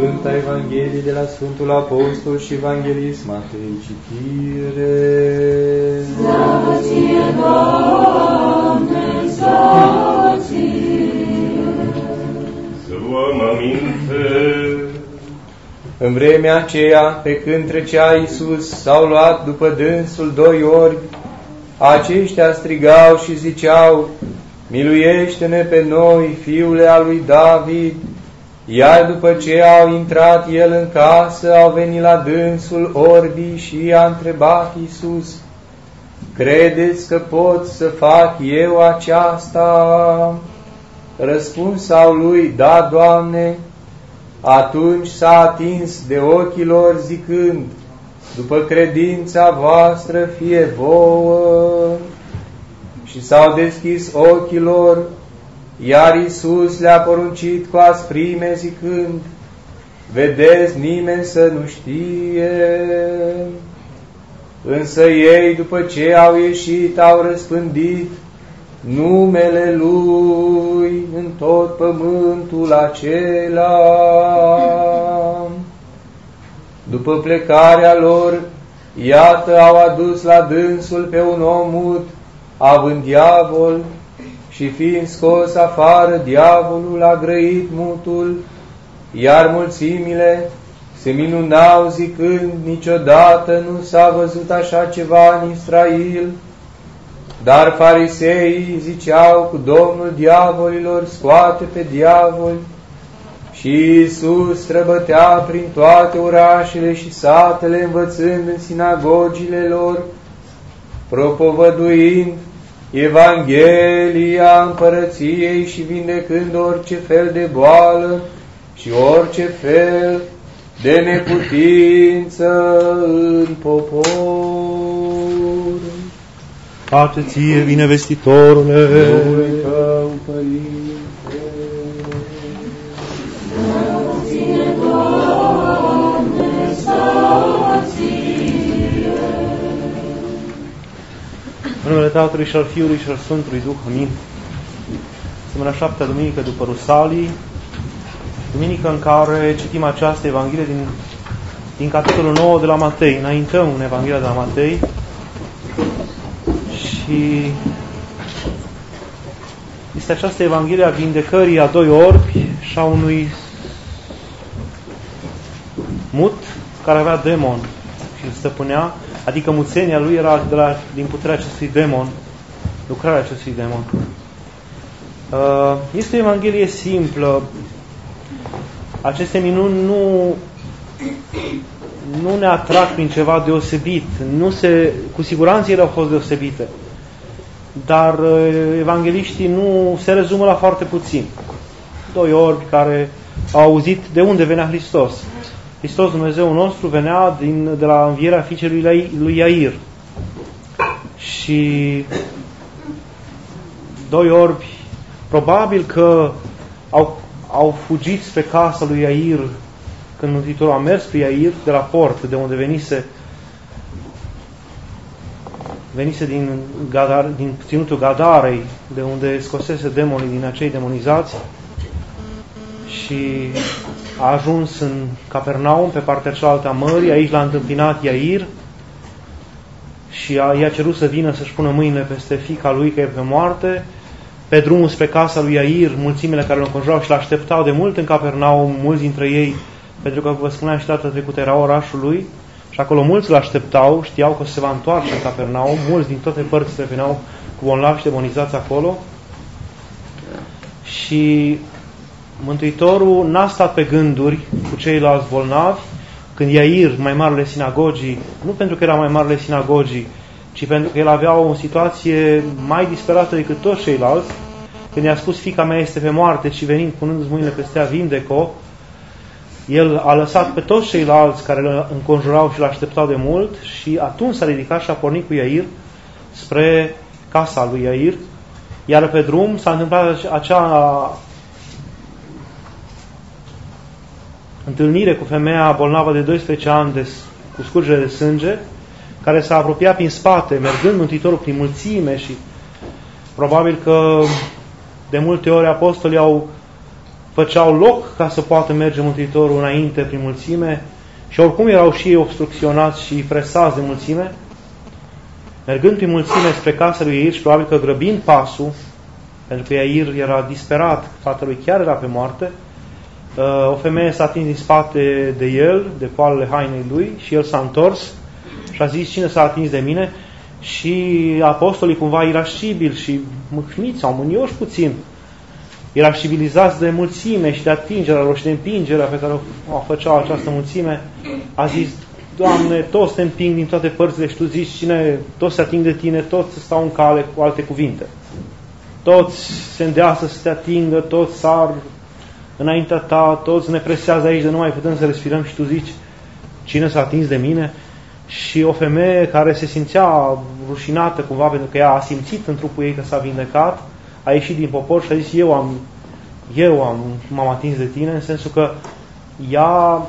Sfânta Evanghelie de la Sfântul Apostol și Evanghelist Matei. Citire. Slavă ție, Doamne, slavă ție. Să luăm aminte. În vremea aceea, pe când trecea Iisus, s-au luat după dânsul 2 orbi. Aceștia strigau și ziceau: Miluiește-ne pe noi, Fiule al lui David. Iar după ce au intrat el în casă, au venit la dânsul orbii și i-a întrebat Iisus: Credeți că pot să fac eu aceasta? Răspuns au lui: Da, Doamne. Atunci s-a atins de ochii lor zicând: După credința voastră fie vouă. Și s-au deschis ochii lor, iar Iisus le-a poruncit cu asprime zicând: Vedeți, nimeni să nu știe. Însă ei, după ce au ieșit, au răspândit numele Lui în tot pământul acela. După plecarea lor, iată, au adus la dânsul pe un om mut, având diavol, și fiind scos afară, diavolul a grăit mutul, iar mulțimile se minunau zicând: Niciodată nu s-a văzut așa ceva în Israel. Dar fariseii ziceau cu Domnul diavolilor: Scoate pe diavol. Și Iisus străbătea prin toate orașele și satele, învățând în sinagogile lor, propovăduind Evanghelia împărăției și vindecând orice fel de boală și orice fel de neputință în popor. Pace ție, binevestitorule! Domnului tău, Părinte! Slavă ție, Doamne, slavă ție. În numele Tatălui și al Fiului și al Sfântului Duh, amin. Săptămâna 7-a duminică după Rusalii, duminică în care citim această Evanghelie din capitolul 9 de la Matei. Înaintăm în Evanghelia de la Matei și este această Evanghelie a vindecării a 2 orbi și a unui mut care avea demon și îl stăpânea, adică muțenia lui era din puterea acestui demon, lucrarea acestui demon. Este o Evanghelie simplă. Aceste minuni nu ne atrag prin ceva deosebit. Cu siguranță ele au fost deosebite. Dar evangeliștii nu se rezumă la foarte puțin. 2 orbi care au auzit de unde venea Hristos. Hristos, Dumnezeu nostru, venea de la învierea fiicei lui Iair. Și 2 orbi probabil că au fugit spre casa lui Iair când Mântuitorul a mers pe Iair de la port, de unde venise din ținutul Gadarei, de unde scosese demonii din acei demonizați, și a ajuns în Capernaum, pe partea cealaltă a mării. Aici l-a întâmpinat Iair și i-a cerut să vină să-și pună mâinile peste fiica lui, că e pe moarte. Pe drumul spre casa lui Iair, mulțimile care îl înconjurau și l-așteptau de mult în Capernaum, mulți dintre ei, pentru că, vă spuneam și data trecută, era orașul lui, și acolo mulți l-așteptau, știau că se va întoarce în Capernaum, mulți din toate părțile veneau cu bolnavi și demonizați acolo. Și Mântuitorul n-a stat pe gânduri cu ceilalți bolnavi, când Iair, mai marele sinagogii, nu pentru că era mai marele sinagogii, ci pentru că el avea o situație mai disperată decât toți ceilalți, când i-a spus: fiica mea este pe moarte, și venind, punându-ți mâinile peste ea, vindecă-o, el a lăsat pe toți ceilalți care îl înconjurau și îl așteptau de mult și atunci s-a ridicat și a pornit cu Iair spre casa lui Iair. Iar pe drum s-a întâmplat acea întâlnire cu femeia bolnavă de 12 ani cu scurgere de sânge, care s-a apropiat prin spate, mergând Mântuitorul prin mulțime, și probabil că de multe ori apostolii făceau loc ca să poată merge Mântuitorul înainte prin mulțime și oricum erau și ei obstrucționați și presați de mulțime. Mergând prin mulțime spre casa lui Iair și probabil că grăbind pasul, pentru că Iair era disperat, tatălui chiar era pe moarte, o femeie s-a atins din spate de el, de poalele hainei lui, și el s-a întors și a zis: cine s-a atins de mine? Și apostolii, cumva irascibili și mâhniți sau mânioși puțin, irascibilizați de mulțime și de atingerea lor și de împingerea pe care o făceau această mulțime, a zis: Doamne, toți te împing din toate părțile și Tu zici, cine toți se ating de Tine, toți stau în cale, cu alte cuvinte. Toți se îndeasă să te atingă, toți sar înaintea Ta, toți ne presează aici de nu mai putem să respirăm și Tu zici, cine s-a atins de mine? Și o femeie care se simțea rușinată cumva pentru că ea a simțit în trupul ei că s-a vindecat, a ieșit din popor și a zis: m-am atins de Tine, în sensul că ea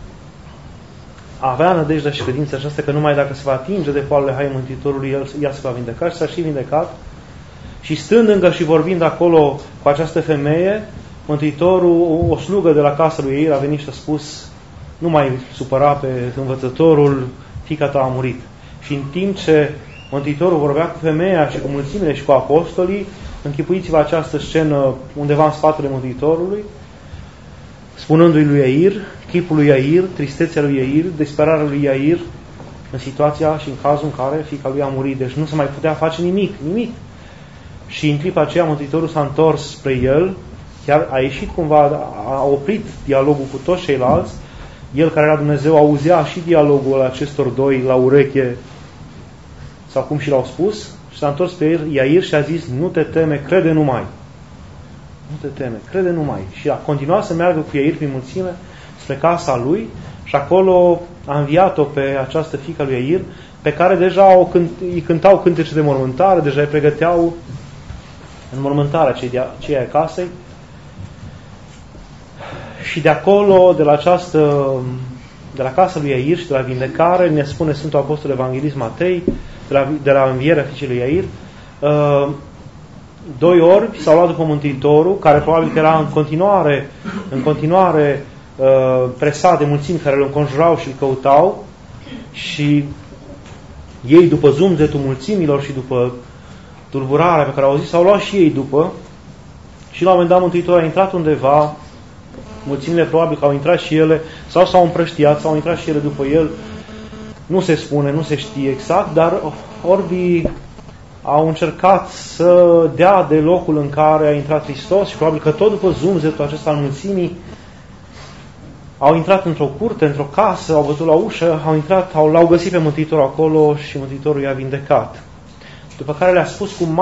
avea nădejdea și credința aceasta că numai dacă se va atinge de poalele hainei Mântuitorului, ea se va vindeca, și s-a și vindecat. Și stând încă și vorbind acolo cu această femeie, Mântuitorul, o slugă de la casa lui Iair, a venit și a spus: nu mai supăra pe învățătorul, fiica ta a murit. Și în timp ce Mântuitorul vorbea cu femeia și cu mulțimile și cu apostolii, închipuiți-vă această scenă undeva în spatele Mântuitorului, spunându-i lui Iair, chipul lui Iair, tristețea lui Iair, disperarea lui Iair în situația și în cazul în care fiica lui a murit. Deci nu se mai putea face nimic. Și în clipa aceea Mântuitorul s-a întors spre el, chiar a ieșit cumva, a oprit dialogul cu toți ceilalți. El, care era Dumnezeu, auzea și dialogul acestor doi la ureche, sau cum și l-au spus, și s-a întors pe Iair și a zis: nu te teme, crede numai. Nu te teme, crede numai. Și a continuat să meargă cu Iair prin mulțime spre casa lui și acolo a înviat-o pe această fiică lui Iair, pe care deja îi cântau cântece de mormântare, deja îi pregăteau în mormântarea cei ai casei. Și de acolo, de la casa lui Iair și de la vindecare, ne spune Sfântul Apostol Evanghelist Matei, de la învierea fiicei lui Iair, doi orbi s-au luat după Mântuitorul, care probabil că era în continuare presat de mulțimi care îl înconjurau și îl căutau, și ei, după zumzetul mulțimilor și după tulburarea pe care au auzit, s-au luat și ei după, și la un moment dat Mântuitorul a intrat undeva, mulțimile probabil că au intrat și ele, sau s-au împrăștiat, sau au intrat și ele după el, nu se spune, nu se știe exact, dar orbii au încercat să dea de locul în care a intrat Hristos și probabil că tot după zumzetul acesta al mulțimii au intrat într-o curte, într-o casă, au bătut la ușă, l-au găsit pe Mântuitorul acolo și Mântuitorul i-a vindecat. După care le-a spus cu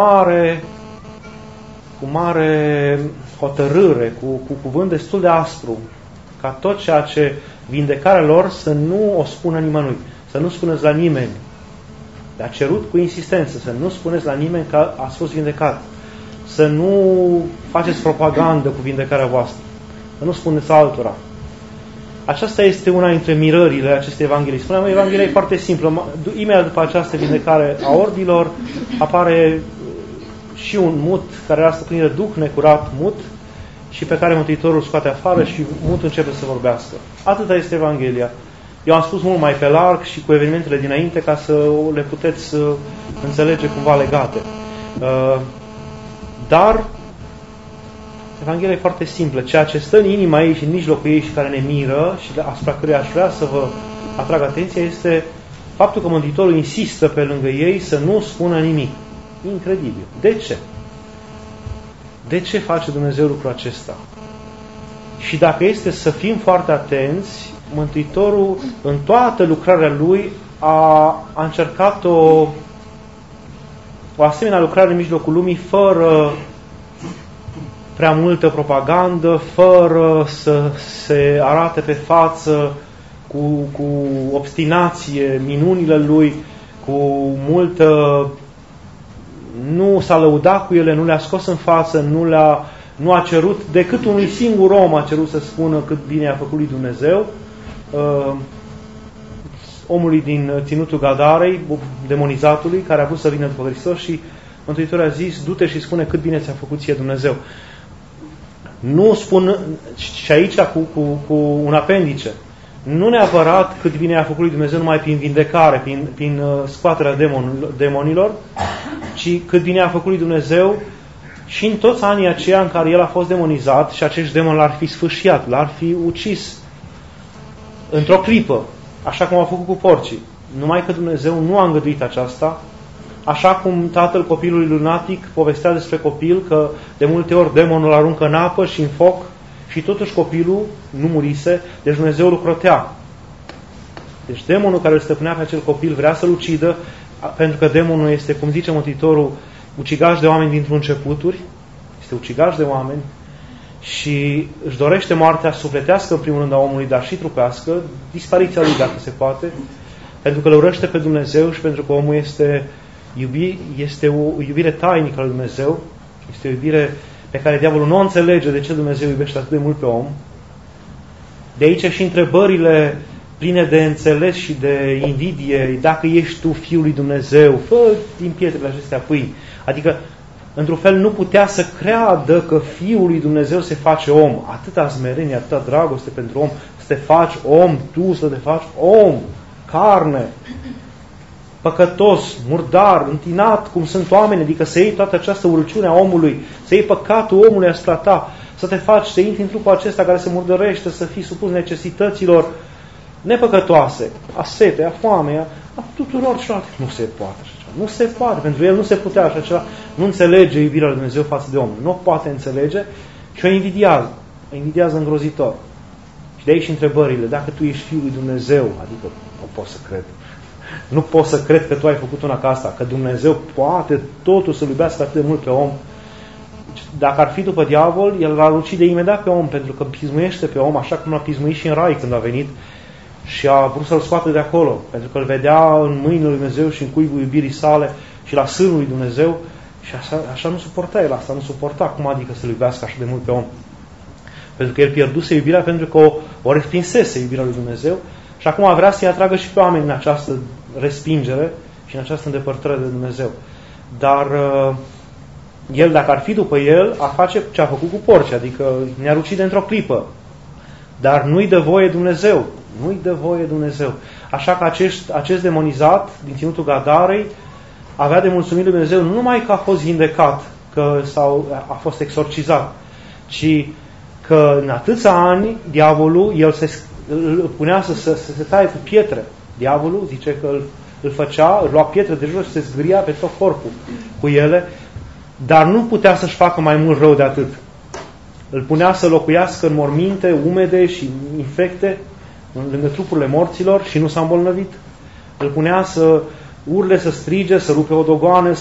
mare hotărâre, cu cuvânt destul de aspru, ca tot ceea ce vindecarea lor să nu o spună nimănui, să nu spuneți la nimeni. Le-a cerut cu insistență să nu spuneți la nimeni că ați fost vindecat, să nu faceți propagandă cu vindecarea voastră, să nu spuneți altora. Aceasta este una dintre mirările acestei Evanghelii. Spuneam, Evanghelia e foarte simplă. Imediat după această vindecare a orbilor apare și un mut care era stăpânit de duh necurat, mut, și pe care Mântuitorul scoate afară și mutul începe să vorbească. Atâta este Evanghelia. Eu am spus mult mai pe larg și cu evenimentele dinainte ca să le puteți înțelege cumva legate. Dar Evanghelia e foarte simplă. Ceea ce stă în inima ei și în mijlocul ei și care ne miră și asupra căruia aș vrea să vă atrag atenția este faptul că Mântuitorul insistă pe lângă ei să nu spună nimic. Incredibil. De ce? De ce face Dumnezeu lucrul acesta? Și dacă este să fim foarte atenți, Mântuitorul în toată lucrarea Lui a încercat o asemenea lucrare în mijlocul lumii fără prea multă propagandă, fără să se arate pe față cu obstinație minunile Lui, cu multă... Nu s-a lăudat cu ele, nu le-a scos în față, nu a cerut, decât unui singur om a cerut să spună cât bine a făcut lui Dumnezeu, omului din ținutul Gadarei, demonizatului, care a vrut să vină după Hristos, și Mântuitorul a zis: du-te și spune cât bine ți-a făcut ție Dumnezeu. Nu spun, și aici cu un apendice, nu neapărat cât bine a făcut lui Dumnezeu numai prin vindecare, prin scoaterea demonilor, ci cât bine a făcut lui Dumnezeu și în toți anii aceia în care el a fost demonizat și acești demoni l-ar fi sfâșiat, l-ar fi ucis într-o clipă, așa cum a făcut cu porcii. Numai că Dumnezeu nu a îngăduit aceasta, așa cum tatăl copilului lunatic povestea despre copil că de multe ori demonul îl aruncă în apă și în foc și totuși copilul nu murise, deci Dumnezeu îl crotea. Deci demonul care îl stăpânea pe acel copil vrea să-l ucidă, pentru că demonul este, cum zice Mântuitorul, ucigaș de oameni dintr-un începuturi, este ucigaș de oameni și își dorește moartea sufletească în primul rând a omului, dar și trupească, dispariția lui dacă se poate, pentru că îl urăște pe Dumnezeu și pentru că omul este o iubire tainică a lui Dumnezeu, este o iubire pe care diavolul nu o înțelege de ce Dumnezeu iubește atât de mult pe om. De aici și întrebările pline de înțeles și de invidie, dacă ești tu Fiul lui Dumnezeu, fă din pietrele acestea pâini. Adică, într-un fel, nu putea să creadă că Fiul lui Dumnezeu se face om. Atâta smerenie, atâta dragoste pentru om, să te faci om, tu să te faci om, carne, păcătos, murdar, întinat, cum sunt oameni, adică să iei toată această urăciune a omului, să iei păcatul omului asupra ta, să te faci, să intri în trupul acesta care se murdărește, să fii supus necesităților nepăcătoase, a sete, a foamei, a tuturor celorlalte. Nu se poate așa ceva. Nu se poate. Pentru el nu se putea așa ceva. Nu înțelege iubirea lui Dumnezeu față de om. Nu o poate înțelege și o invidiază. O invidiază îngrozitor. Și de aici întrebările. Dacă tu ești Fiul lui Dumnezeu, adică nu pot să cred. Nu pot să cred că tu ai făcut una ca asta. Că Dumnezeu poate totul să-l iubească atât de mult pe om. Dacă ar fi după diavol, el l-ar ucide imediat pe om, pentru că pismuiește pe om, așa cum l-a pismuit și în rai când a venit și a vrut să-l scoată de acolo, pentru că îl vedea în mâinile lui Dumnezeu și în cuibul iubirii sale și la sânul lui Dumnezeu și așa nu suporta el asta, nu suporta. Cum adică să-l iubească așa de mult pe om? Pentru că el pierduse iubirea, pentru că o respinsese iubirea lui Dumnezeu și acum vrea să-i atragă și pe oameni în această respingere și în această îndepărtare de Dumnezeu. Dar el, dacă ar fi după el, ar face ce a făcut cu porci, adică ne-ar ucide într-o clipă. Dar nu-i dă voie Dumnezeu. Nu-i dă voie Dumnezeu. Așa că acest demonizat din ținutul Gadarei avea de mulțumit lui Dumnezeu nu numai că a fost vindecat, că a fost exorcizat, ci că în atâția ani diavolul, îl punea să se taie cu pietre. Diavolul zice că îl lua pietre de jos și se zgâria pe tot corpul cu ele, dar nu putea să-și facă mai mult rău de atât. Îl punea să locuiască în morminte umede și infecte lângă trupurile morților și nu s-a îmbolnăvit. Îl punea să urle, să strige, să rupe o dogoană,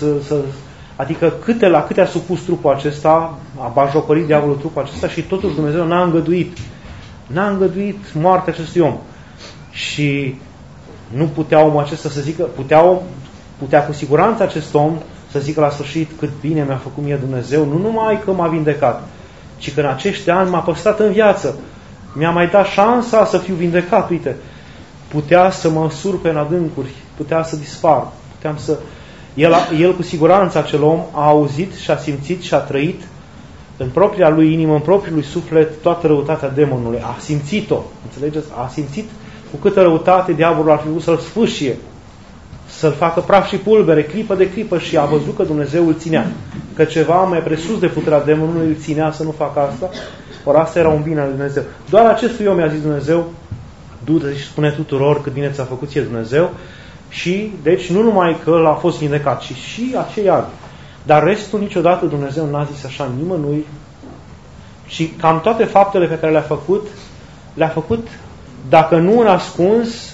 adică la câte a supus trupul acesta, a bajocorit diavolul trupul acesta și totuși Dumnezeu n-a îngăduit. N-a îngăduit moartea acestui om. Și nu putea omul acesta să zică, putea cu siguranță acest om să zică la sfârșit cât bine mi-a făcut mie Dumnezeu, nu numai că m-a vindecat, ci că în acești ani m-a păstrat în viață. Mi-a mai dat șansa să fiu vindecat, uite. Putea să mă surpe în adâncuri, putea să dispar, puteam să... El cu siguranță, acel om, a auzit și a simțit și a trăit în propria lui inimă, în propriul lui suflet, toată răutatea demonului. A simțit-o, înțelegeți? A simțit cu câtă răutate diavolul ar fi vrut să-l sfâșie, să-l facă praf și pulbere, clipă de clipă, și a văzut că Dumnezeu îl ținea. Că ceva mai presus de puterea demonului îl ținea să nu facă asta. Ori asta era un bine al lui Dumnezeu. Doar acestui om i-a zis Dumnezeu, du-te și spune tuturor cât bine ți-a făcut ție Dumnezeu. Și, deci, nu numai că l-a fost vindecat, ci și acei ani. Dar restul niciodată Dumnezeu n-a zis așa nimănui. Și cam toate faptele pe care le-a făcut, dacă nu în ascuns,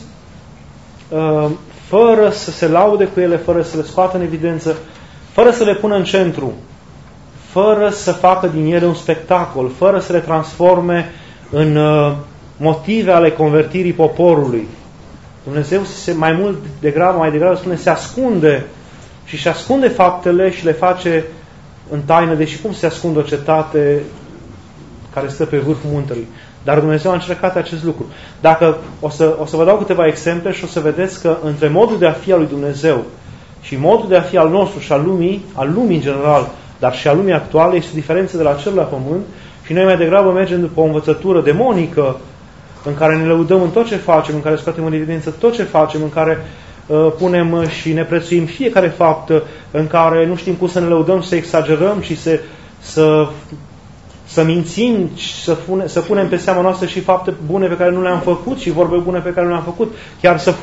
fără să se laude cu ele, fără să le scoată în evidență, fără să le pună în centru, fără să facă din ele un spectacol, fără să le transforme în motive ale convertirii poporului. Dumnezeu mai degrabă spune, se ascunde și își ascunde faptele și le face în taină, deși cum se ascunde o cetate care stă pe vârful muntelui. Dar Dumnezeu a încercat acest lucru. Dacă o să vă dau câteva exemple și o să vedeți că între modul de a fi al lui Dumnezeu și modul de a fi al nostru și al lumii în general, dar și a lumii actuale, este o diferență de la cer la pământ Și noi mai degrabă mergem după o învățătură demonică, în care ne lăudăm în tot ce facem, în care scoatem în evidență tot ce facem, în care punem și ne prețuim fiecare faptă, în care nu știm cum să ne lăudăm, să exagerăm și să mințim, să punem pe seama noastră și fapte bune pe care nu le-am făcut și vorbe bune pe care nu le-am făcut, chiar să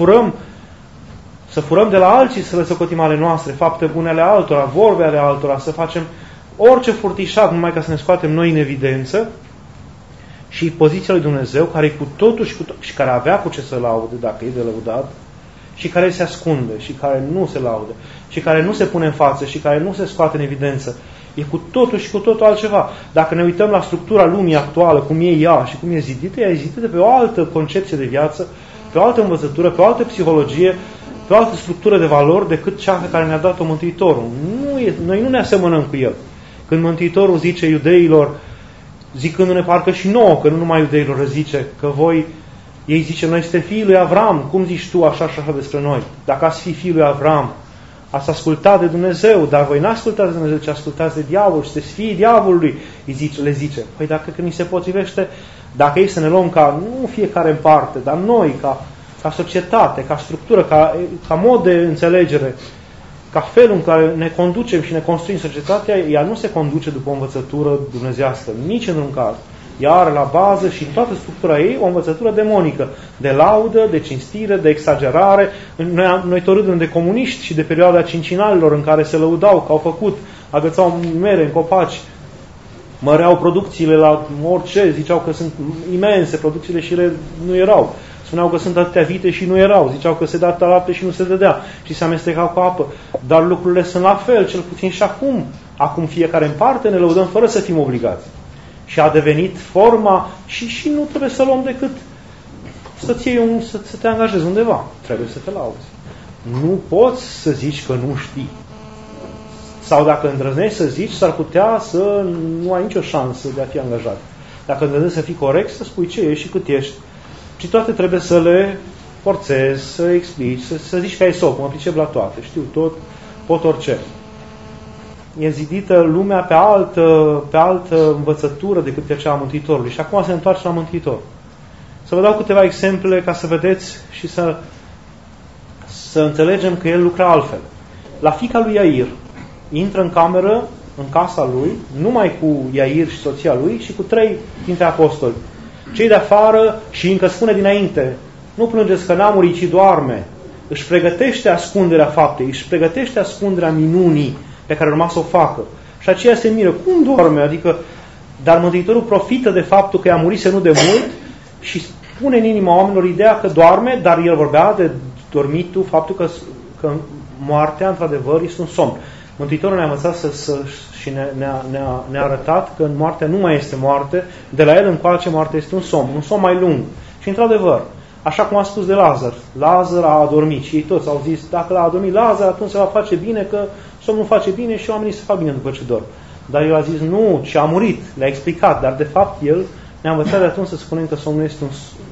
furăm de la alții, să le socotim ale noastre, fapte bune ale altora, vorbe ale altora, să facem orice furtișat numai ca să ne scoatem noi în evidență. Și poziția lui Dumnezeu, care e cu totul și care avea cu ce să laude, dacă e de lăudat, și care se ascunde, și care nu se laude, și care nu se pune în față, și care nu se scoate în evidență, e cu totul și cu totul altceva. Dacă ne uităm la structura lumii actuală, cum e ea și cum e zidită, ea e zidită pe o altă concepție de viață, pe o altă învățătură, pe o altă psihologie, pe o altă structură de valori decât cea pe care ne-a dat-o Mântuitorul. Noi nu ne asemănăm cu El. Când Mântuitorul zice iudeilor, zicându-ne parcă și nouă, că nu numai iudeilor zice, că ei zice, noi suntem fiii lui Avram, cum zici tu așa și așa despre noi? Dacă ați fi fiii lui Avram, ați ascultat de Dumnezeu, dar voi n-ascultați de Dumnezeu, ci ascultați de diavol și sunteți fiii diavolului, le zice. Păi dacă ni se potrivește, dacă ei să ne luăm ca, nu fiecare în parte, dar noi, ca societate, ca structură, ca mod de înțelegere, ca felul în care ne conducem și ne construim societatea, ea nu se conduce după o învățătură dumnezeiască, nici într-un caz. Ea are la bază și în toată structura ei o învățătură demonică, de laudă, de cinstire, de exagerare. Noi tot râdem de comuniști și de perioada cincinalilor în care se lăudau că au făcut, agățau mere în copaci, măreau producțiile la orice, ziceau că sunt imense producțiile și ele nu erau. Spuneau că sunt atâtea vite și nu erau. Ziceau că se dă atâta lapte și nu se dădea. Și se amestecau cu apă. Dar lucrurile sunt la fel, cel puțin și acum. Acum fiecare în parte ne lăudăm fără să fim obligați. Și a devenit forma și nu trebuie să luăm decât să te angajezi undeva. Trebuie să te lauzi. Nu poți să zici că nu știi. Sau dacă îndrăznești să zici, s-ar putea să nu ai nicio șansă de a fi angajat. Dacă îndrăznești să fii corect, să spui ce ești și cât ești. Și toate trebuie să le forțezi, să explici, să zici că ai sop, mă pricep la toate, știu tot, pot orice. E zidită lumea pe altă învățătură decât pe cea a Mântuitorului. Și acum se întoarce la Mântuitor. Să vă dau câteva exemple ca să vedeți și să înțelegem că el lucra altfel. La fiica lui Iair intră în cameră, în casa lui, numai cu Iair și soția lui și cu 3 dintre apostoli. Cei de afară, și încă spune dinainte, nu plângeți că n-a murit, ci doarme. Își pregătește ascunderea faptei, își pregătește ascunderea minunii pe care urma să o facă. Și aceea se miră. Cum doarme? Adică, dar Mântuitorul profită de faptul că i-a murise nu de mult și pune în inima oamenilor ideea că doarme, dar el vorbea de dormitul, faptul că moartea, într-adevăr, este un somn. Mântuitorul ne-a învățat și ne-a arătat că moartea nu mai este moarte, de la el încoace moartea este un somn mai lung. Și într-adevăr, așa cum a spus de Lazar, Lazar a adormit și ei toți au zis, dacă l-a adormit Lazar, atunci se va face bine, că somnul face bine și oamenii se fac bine după ce dorm. Dar el a zis, nu, ci a murit, le-a explicat, dar de fapt el ne-a învățat de atunci să spunem că somnul este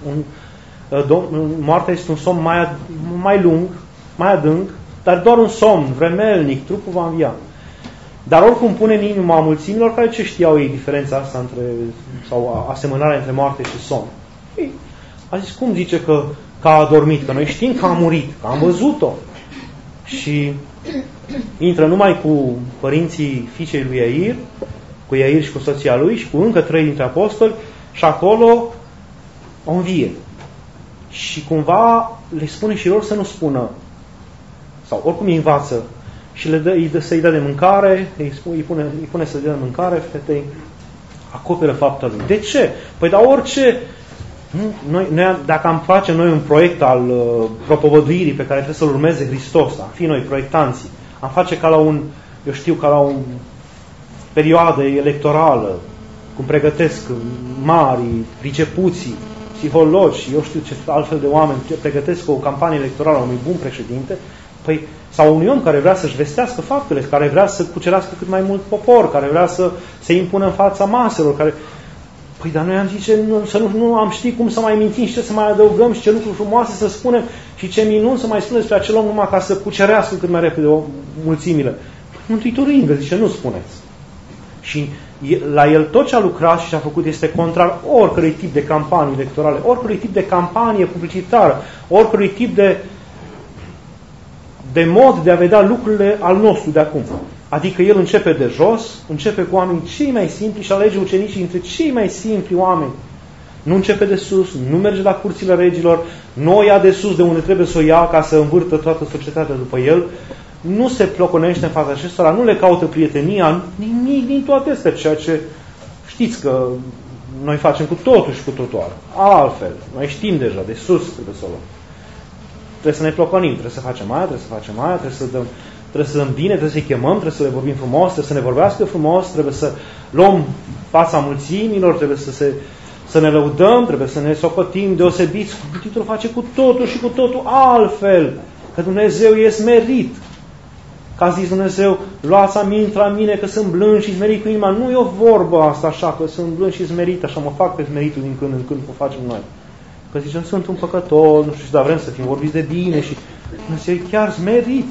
moartea este un somn mai lung, mai adânc, dar doar un somn vremelnic, trupul va învia. Dar oricum pune în inima mulțimilor care ce știau ei diferența asta sau asemănarea între moarte și somn. Ei, a zis, cum zice că a adormit? Că noi știm că a murit, că am văzut-o. Și intră numai cu părinții fiicei lui Iair, cu Iair și cu soția lui și cu încă 3 dintre apostoli și acolo o învie. Și cumva le spune și lor să nu spună, sau oricum îi învață și să-i dă de mâncare, îi pune să-i dea de mâncare, fetei acoperă fapta lui. De ce? Păi dar orice, noi, dacă am face noi un proiect al propovăduirii pe care trebuie să-l urmeze Hristos, am fi noi proiectanții, am face ca la o perioadă electorală, cum pregătesc mari, pricepuții, psihologi, eu știu ce altfel de oameni pregătesc o campanie electorală a unui bun președinte, păi, sau un om care vrea să-și vestească faptele, care vrea să cucerească cât mai mult popor, care vrea să se impună în fața maselor, care... Păi, dar noi am zis nu am ști cum să mai mințim și ce să mai adăugăm și ce lucruri frumoase să spunem și ce minuni să mai spunem despre acel om numai ca să cucerească cât mai repede mulțimile. Mântuitorul Ingă zice, nu spuneți. Și La el tot ce a lucrat și ce a făcut este contrar oricărui tip de campanii electorale, oricărui tip de campanie publicitară, oricărui tip de mod de a vedea lucrurile al nostru de acum. Adică el începe de jos, începe cu oamenii cei mai simpli și alege ucenicii dintre cei mai simpli oameni. Nu începe de sus, nu merge la curțile regilor, nu o ia de sus de unde trebuie să o ia ca să învârtă toată societatea după el, nu se ploconește în fața acestora, nu le caută prietenia, nimic din toate astea, ceea ce știți că noi facem cu totul și cu totul altfel. Noi știm deja, de sus trebuie să o luăm. Trebuie să ne ploconim, trebuie să facem aia, trebuie să facem aia, trebuie să dăm bine, trebuie să-i chemăm, trebuie să le vorbim frumos, trebuie să ne vorbească frumos, trebuie să luăm fața mulțimilor, trebuie să ne lăudăm, trebuie să ne socotim deosebiți. Mântuitorul face cu totul și cu totul altfel. Că Dumnezeu e smerit. Că a zis Dumnezeu, luați aminte la mine că sunt blând și smerit cu inima. Nu e o vorbă asta așa, că sunt blând și smerit, așa mă fac pe smeritul din când în când, cum facem noi. Că zicem, sunt un păcător, nu știu, dar vrem să fim vorbiți de bine și Dumnezeu e chiar smerit.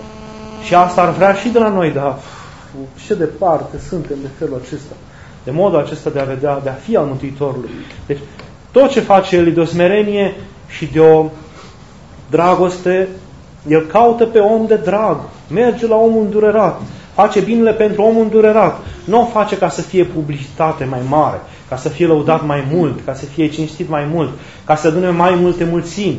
Și asta ar vrea și de la noi, dar ce departe suntem de felul acesta. De modul acesta de a vedea, de a fi al Mântuitorului. Deci, tot ce face El e de o smerenie și de o dragoste. El caută pe om de drag. Merge la omul îndurerat. Face binele pentru omul îndurerat. Nu o face ca să fie publicitate mai mare, ca să fie lăudat mai mult, ca să fie cinstit mai mult, ca să adune mai multe mulțimi.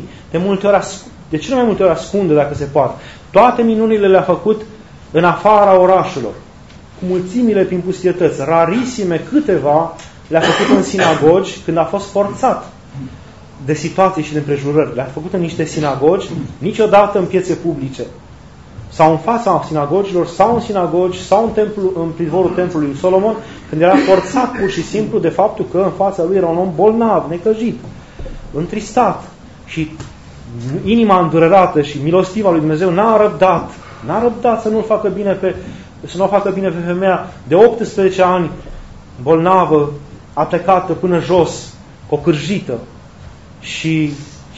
De cele mai multe ori ascunde, dacă se poate. Toate minunile le-a făcut în afara orașelor, cu mulțimile prin pustietăți. Rarisime câteva le-a făcut în sinagogi când a fost forțat de situații și de împrejurări. Le-a făcut în niște sinagogi, niciodată în piețe publice. Sau în fața sinagogilor, sau în sinagogi, sau în prizvorul templului lui Solomon, când era forțat pur și simplu de faptul că în fața lui era un om bolnav, necăjit, întristat. Și inima îndurerată și milostiva lui Dumnezeu n-a răbdat să nu facă bine pe femeia de 18 ani, bolnavă, aplecată până jos, ocârjită. Și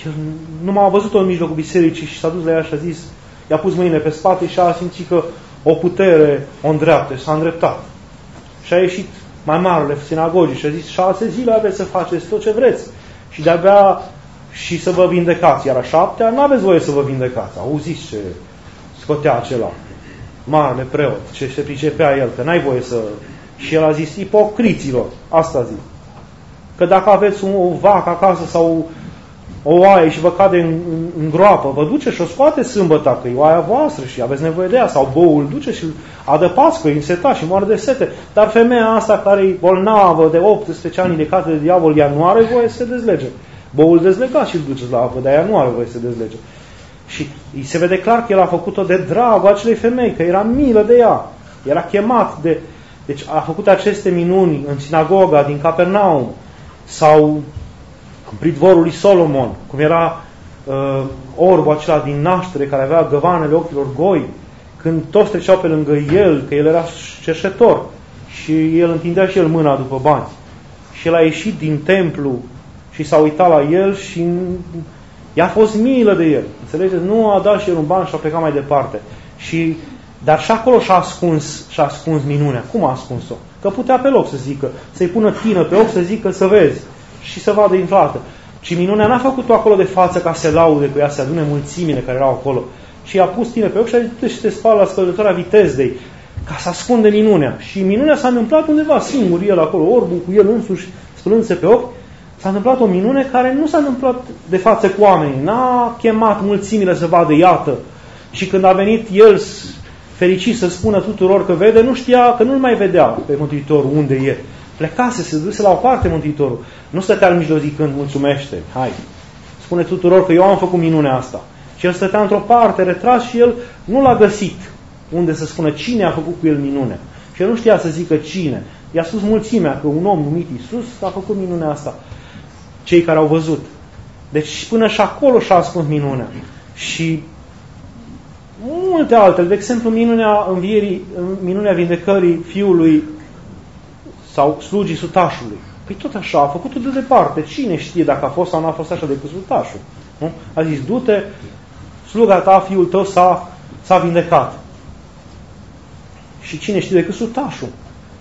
nu m-a văzut-o în mijlocul bisericii și s-a dus la ea și a zis, i-a pus mâinile pe spate și a simțit că o putere o îndreaptă, s-a îndreptat. Și a ieșit mai marele sinagogii și a zis, 6 zile aveți să faceți tot ce vreți și de-abia și să vă vindecați, iar a 7-a nu aveți voie să vă vindecați. Auziți ce scotea acela marele preot, ce se pricepea el, că n-ai voie să... Și el a zis, ipocriților, asta zic, că dacă aveți o vacă acasă sau o oaie și vă cade în groapă, vă duce și o scoate sâmbătă, că e oaia voastră și aveți nevoie de ea, sau boul duce și adăpați că e însetat și moare de sete. Dar femeia asta care e bolnavă de 18 ani indicată de diavol, ea nu are voie să se dezlege. Boul dezlegați și îl duceți la apă, dar ea nu are voie să se dezlege. Și îi se vede clar că el a făcut-o de dragul acelei femei, că era milă de ea. Era chemat de... Deci a făcut aceste minuni în sinagoga din Capernaum sau în pridvorul lui Solomon, cum era orbul acela din naștere care avea găvanele ochilor goi, când toți treceau pe lângă el, că el era cerșetor și el întindea și el mâna după bani. Și el a ieșit din templu și s-a uitat la el și i-a fost milă de el. Înțelegeți? Nu a dat și el un ban și a plecat mai departe. Dar și acolo și-a ascuns minunea. Cum a ascuns-o? Că putea pe loc să zică, să-i pună tină pe ochi să zică să vezi și să vadă inflată. Și minunea n-a făcut-o acolo de față ca să laude cu ea, să adune mulțimile care erau acolo. Și i-a pus tină pe ochi și a zis și se spală la scăldătoarea Vitezdei ca să ascunde minunea. Și minunea s-a întâmplat undeva singur, el acolo, orbul cu el însuși, spălându-se pe ochi. S-a întâmplat o minune care nu s-a întâmplat de față cu oamenii. N-a chemat mulțimile să vadă, iată. Și când a venit el fericit să spună tuturor că vede, nu știa, că nu-l mai vedea pe Mântuitorul unde e. Plecase, se duse la o parte Mântuitorul. Nu stătea în mijloc zicând, mulțumește, hai, spune tuturor că eu am făcut minunea asta. Și el stătea într-o parte, retras și el nu l-a găsit unde să spună cine a făcut cu el minunea. Și el nu știa să zică cine. I-a spus mulțimea că un om numit Iisus a făcut minunea asta. Cei care au văzut. Deci până și acolo și-a ascuns minunea. Și multe altele. De exemplu, minunea învierii, minunea vindecării fiului sau slugii sutașului. Păi tot așa, a făcut-o de departe. Cine știe dacă a fost sau nu a fost așa decât sutașul? Nu? A zis, du-te, sluga ta, fiul tău s-a vindecat. Și cine știe decât sutașul?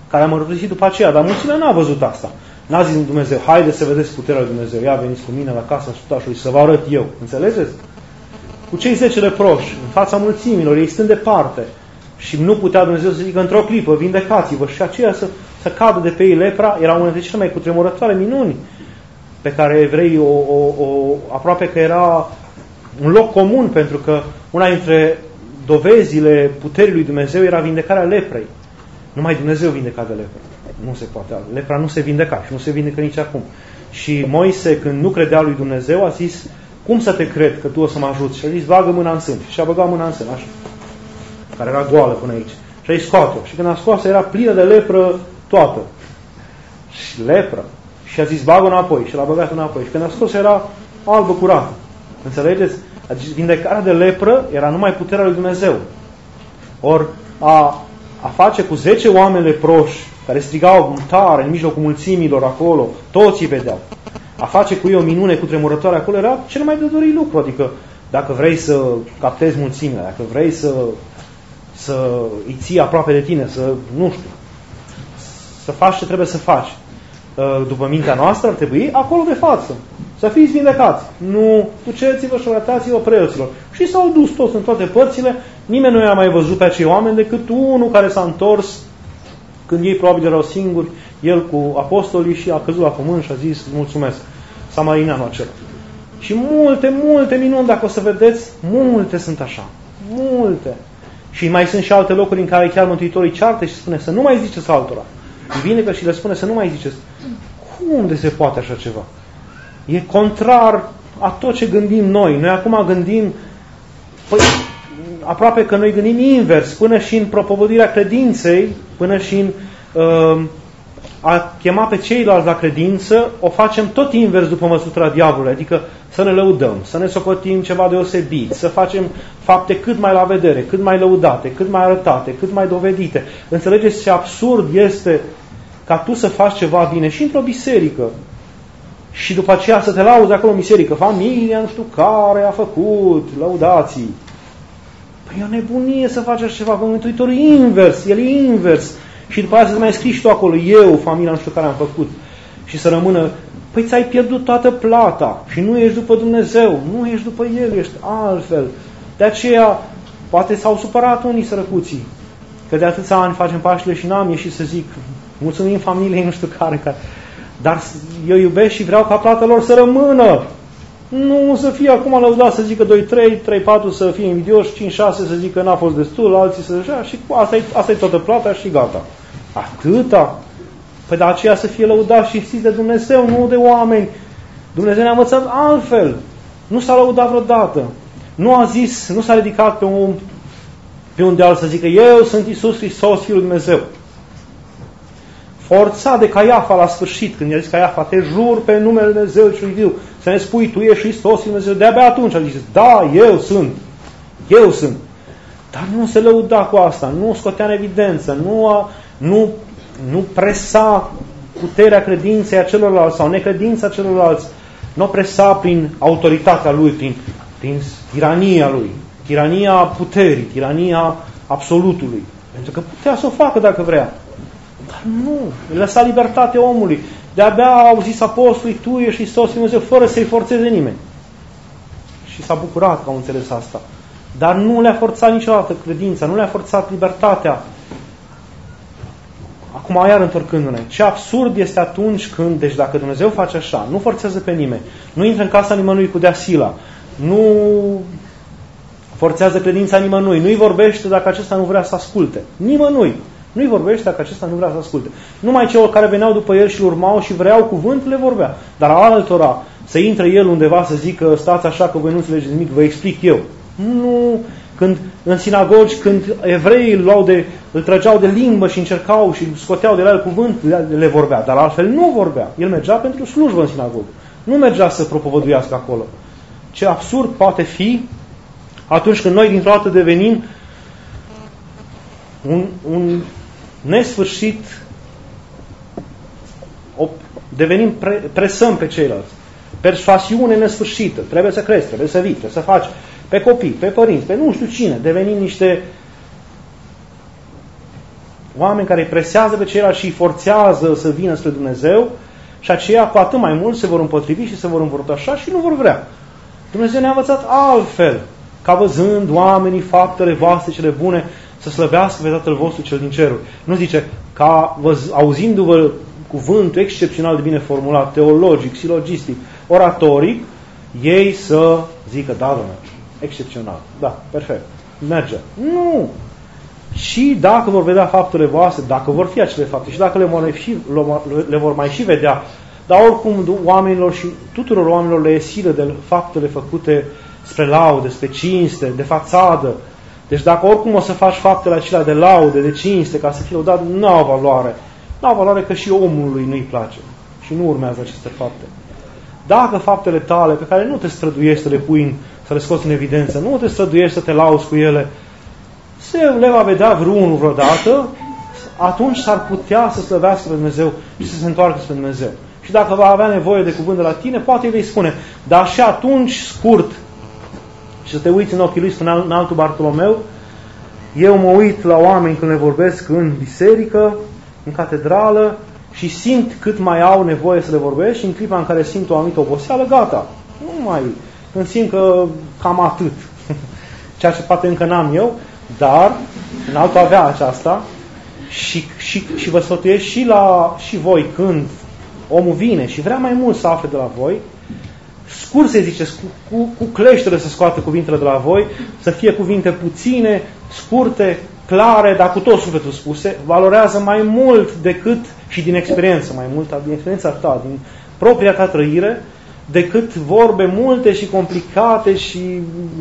care a mărturisit după aceea, dar mulțimea n-a văzut asta. N-a zis Dumnezeu, haideți să vedeți puterea lui Dumnezeu, ia veniți cu mine la casa sutașului să vă arăt eu. Înțelegeți? Cu cei 10 leproși, în fața mulțimilor, ei stând departe și nu putea Dumnezeu să zică într-o clipă, vindecați-vă, și aceea să cadă de pe ei lepra, era una dintre cele mai cutremurătoare minuni pe care evreii aproape că era un loc comun, pentru că una dintre dovezile puterii lui Dumnezeu era vindecarea leprei. Numai Dumnezeu vindeca de lepră. Nu se poate. Lepra nu se vindeca și nu se vindecă nici acum. Și Moise, când nu credea lui Dumnezeu, a zis, cum să te cred că tu o să mă ajuți? Și a zis, bagă mâna în sân. Și a băgat mâna în sân, așa, care era goală până aici. Și a zis, scoate-o. Și când a scos-o, era plină de lepră toată. Și lepră. Și a zis, bagă înapoi. Și l-a băgat înapoi. Și când a scos, era albă curată. Înțelegeți? Adică vindecarea de lepră era numai puterea lui Dumnezeu. Ori a face cu 10 oameni leproși care strigau tare în mijlocul mulțimilor acolo, toți îi vedeau. A face cu ei o minune cutremurătoare acolo era cel mai de dorit lucru. Adică dacă vrei să captezi mulțimile, dacă vrei să îi ții aproape de tine, nu știu, să faci ce trebuie să faci, după mintea noastră ar trebui acolo de față. Să fiți vindecați. Nu, duceți-vă și arătați-vă preoților. Și s-au dus toți în toate părțile. Nimeni nu i-a mai văzut pe acei oameni decât unul care s-a întors când ei probabil erau singuri, el cu apostolii, și a căzut la pământ și a zis, mulțumesc, samarineanul acela. Și multe minuni, dacă o să vedeți, multe sunt așa. Multe. Și mai sunt și alte locuri în care chiar Mântuitorul ceartă și spune să nu mai ziceți altora. Îi vindecă și le spune să nu mai ziceți. Cum de se poate așa ceva? E contrar a tot ce gândim noi. Noi acum gândim, aproape că noi gândim invers, până și în propovăduirea credinței, până și în a chema pe ceilalți la credință, o facem tot invers după măsura diavolului, adică să ne lăudăm, să ne socotim ceva deosebit, să facem fapte cât mai la vedere, cât mai lăudate, cât mai arătate, cât mai dovedite. Înțelegeți ce absurd este ca tu să faci ceva bine și într-o biserică și după aceea să te lauzi acolo în biserică, familia nu știu care a făcut, lăudații. Păi e o nebunie să faci așa ceva, că Mântuitorul e invers, el e invers. Și după aceea să mai scrii și tu acolo, eu, familia nu știu care am făcut. Și să rămână, păi ți-ai pierdut toată plata și nu ești după Dumnezeu, nu ești după El, ești altfel. De aceea, poate s-au supărat unii sărăcuții, că de atâția ani facem Paștele și n-am ieșit să zic, mulțumim familiei nu știu care, dar eu iubesc și vreau ca plata lor să rămână. Nu să fie acum lăudat să zică 2-3, 3-4 să fie invidioși, 5-6 să zică n-a fost destul, alții să zică și asta e toată plata și gata. Atâta? Păi de aceea să fie lăudat și știți de Dumnezeu, nu de oameni. Dumnezeu ne-a învățat altfel. Nu s-a lăudat vreodată. Nu a zis, nu s-a ridicat pe un deal să zică eu sunt Iisus Hristos, Fiul lui Dumnezeu. Forța de Caiafa la sfârșit, când i-a zis Caiafa, te jur pe numele Dumnezeu și viu, să ne spui, tu ești Hristos, Dumnezeu. De-abia atunci a zis, da, eu sunt. Dar nu se lăuda cu asta, nu scotea în evidență, nu presa puterea credinței a celorlalți sau necredința celorlalți, nu o presa prin autoritatea lui, prin tirania lui, tirania puterii, tirania absolutului. Pentru că putea să o facă dacă vrea. Dar nu, îi lăsa libertatea omului. De-abia au zis apostolii, tu ești Hristos Dumnezeu, fără să-i forțeze nimeni. Și s-a bucurat că au înțeles asta. Dar nu le-a forțat niciodată credința, nu le-a forțat libertatea. Acum iar întorcându-ne, ce absurd este atunci când, deci dacă Dumnezeu face așa, nu forțează pe nimeni, nu intră în casa nimănui cu deasila, nu forțează credința nimănui, nu-i vorbește dacă acesta nu vrea să asculte. Nimănui. Nu-i vorbește dacă acesta nu vrea să asculte. Numai celor care veneau după el și îl urmau și vreau cuvânt, le vorbea. Dar altora, să intre el undeva să zică, stați așa că voi nu înțelegeți nimic, vă explic eu. Nu, când în sinagogi, când evreii îl trăgeau de limbă și încercau și scoteau de la el cuvânt, le vorbea. Dar altfel nu vorbea. El mergea pentru slujbă în sinagogă. Nu mergea să propovăduiască acolo. Ce absurd poate fi atunci când noi dintr-o dată devenim un nesfârșit, presăm pe ceilalți. Persoasiune nesfârșită. Trebuie să crezi, trebuie să vii, trebuie să faci. Pe copii, pe părinți, pe nu știu cine. Devenim niște Oameni care îi presează pe ceilalți și îi forțează să vină spre Dumnezeu și aceia cu atât mai mult se vor împotrivi și se vor învărătășa și nu vor vrea. Dumnezeu ne-a învățat altfel, ca văzând oamenii faptele voastre cele bune să slăvească pe Tatăl vostru cel din ceruri. Nu zice, ca auzindu-vă cuvântul excepțional de bine formulat, teologic, silogistic, oratoric, ei să zică, da, Doamne, excepțional, da, perfect, merge. Nu! Și dacă vor vedea faptele voastre, dacă vor fi acele fapte și dacă le vor mai și vedea, dar oricum oamenilor și tuturor oamenilor le e silă de faptele făcute spre laude, spre cinste, de fațadă. Deci dacă oricum o să faci faptele acelea de laude, de cinste, ca să fie lăudat, nu au valoare. Nu au valoare că și omului nu-i place. Și nu urmează aceste fapte. Dacă faptele tale, pe care nu te străduiești să le pui, să le scoți în evidență, nu te străduiești să te lauzi cu ele, se le va vedea vreunul vreodată, atunci s-ar putea să slăvească pe Dumnezeu și să se întoarcă spre Dumnezeu. Și dacă va avea nevoie de cuvânt de la tine, poate îi vei spune, dar și atunci, scurt, și să te uiți în ochii lui, spune în altul Bartolomeu, eu mă uit la oameni când le vorbesc în biserică, în catedrală, și simt cât mai au nevoie să le vorbesc și în clipa în care simt o anumită oboseală, gata. Nu mai, când simt că cam atât. Ceea ce poate încă n-am eu, dar în altul avea aceasta și vă sfătuiesc și voi când omul vine și vrea mai mult să afle de la voi, scurt se zice, cu cleștere să scoată cuvintele de la voi, să fie cuvinte puține, scurte, clare, dar cu tot sufletul spuse, valorează mai mult decât, și din experiență, mai mult din experiența ta, din propria ta trăire, decât vorbe multe și complicate și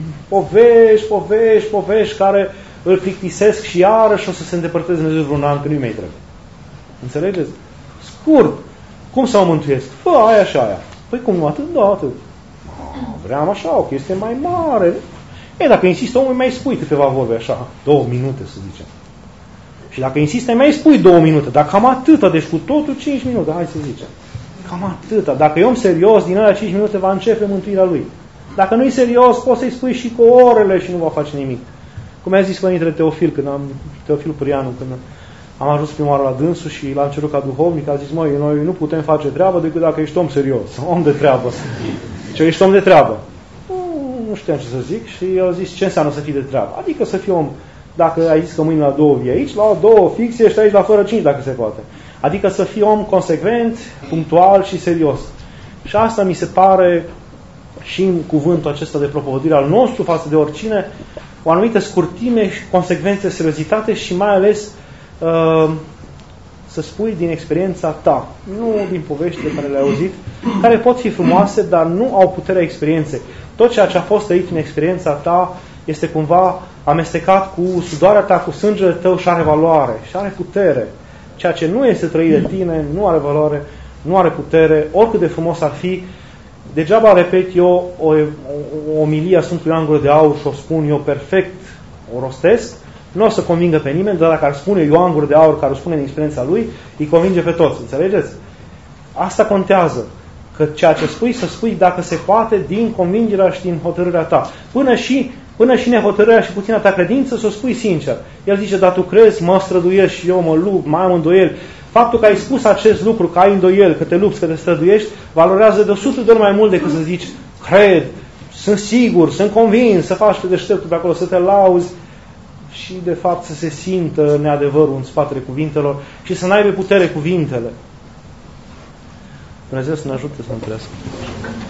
povești care îl plictisesc și iarăși o să se îndepărteze Dumnezeu vreun an, că nu-i mai trebuie. Înțelegeți? Scurt. Cum să mă mântuiesc? Fă aia și aia. Păi cum nu atât? Da, atât. Vreau așa, o chestie mai mare. Dacă insistă omul, mai spui câteva vorbe așa, 2 minute să zicem. Și dacă insistă, mai spui 2 minute, dar cam atâta, deci cu totul 5 minute, hai să zicem. Cam atâta. Dacă e om serios, din alea 5 minute va începe mântuirea lui. Dacă nu-i serios, poți să-i spui și cu orele și nu va face nimic. Cum mi-a zis Părintele Teofil, Teofil Purianu, când am ajuns prima oară la dânsul și l-am cerut ca duhovnic, a zis, măi, noi nu putem face treabă decât dacă ești om serios, om de treabă. Ce ești om de treabă? Nu știam ce să zic și el a zis, ce înseamnă să fii de treabă? Adică să fii om, dacă ai zis că mâine la 2 vii aici, la 2 fix ești aici la fără 5, dacă se poate. Adică să fii om consecvent, punctual și serios. Și asta mi se pare și în cuvântul acesta de propovădire al nostru față de oricine, o anumită scurtime și consecvență, seriozitate și mai ales să spui din experiența ta, nu din poveștile care le-ai auzit, care pot fi frumoase, dar nu au puterea experienței. Tot ceea ce a fost trăit în experiența ta este cumva amestecat cu sudoarea ta, cu sângele tău și are valoare, și are putere. Ceea ce nu este trăit de tine, nu are valoare, nu are putere, oricât de frumos ar fi. Degeaba repet eu o omilie a Sfântului Ioan Gură de Aur și o spun eu perfect, o rostesc, nu o să convingă pe nimeni, dar dacă ar spune Ioan Gură de Aur, care o spune în experiența lui, îi convinge pe toți, înțelegeți? Asta contează, că ceea ce spui, să spui dacă se poate din convingerea și din hotărârea ta. Până și nehotărârea și puțina ta credință, să o spui sincer. El zice, dar tu crezi, mă străduiești și eu mă lupt, mai am îndoieli. Faptul că ai spus acest lucru, că ai îndoieli, că te lupți, că te străduiești, valorează de 100 de ori mai mult decât să zici, cred, sunt sigur, sunt convins, să faci pe deșteptul pe acolo, să te lauzi și de fapt să se simtă neadevărul în spatele cuvintelor și să n-aibă putere cuvintele. Dumnezeu să ne ajute să mântuiască.